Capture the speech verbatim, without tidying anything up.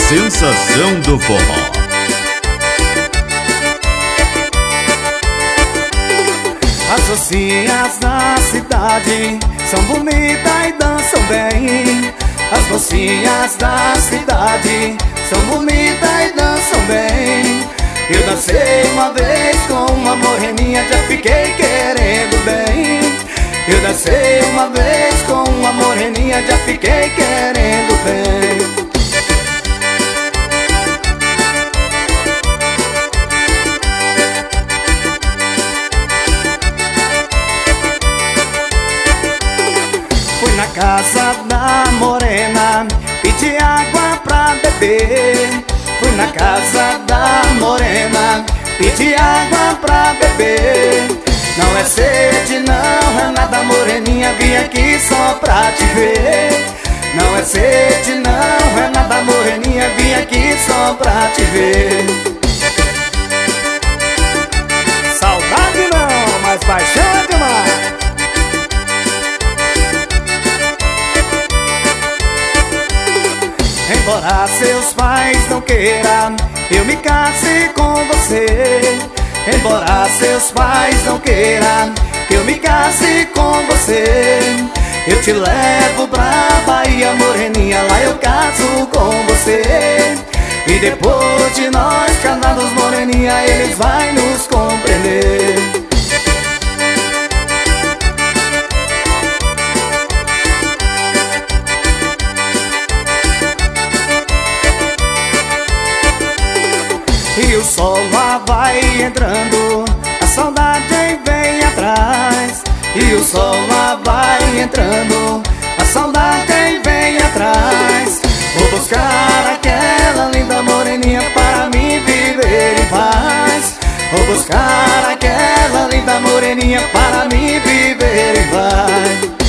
sensação do forró. As mocinhas da cidade são bonitas e dançam bem. As mocinhas da cidade são bonitas e dançam bem. Eu dancei uma vez com uma moreninha, já fiquei querendo bem. Eu dancei uma vez com uma moreninha, já fiquei querendo bem. Fui na casa da morena, pedi água pra beber. Fui na casa da morena, pedi água pra beber. Não é sede, não é nada, moreninha, vim aqui só pra te ver. Não é sede, não é nada, moreninha, vim aqui só pra te ver. Saudade não, mas paixão é demais. Embora seus pais não queiram, eu me case com você. Embora seus pais não queiram, que eu me case com você. Eu te levo pra Bahia, moreninha, lá eu caso com você. E depois de nós casados, moreninha, eles vão nos compreender. E o sol lá vai entrando, a saudade vem atrás. E o sol lá vai entrando, a saudade vem atrás. Vou buscar aquela linda moreninha para mim viver em paz. Vou buscar aquela linda moreninha para mim viver em paz.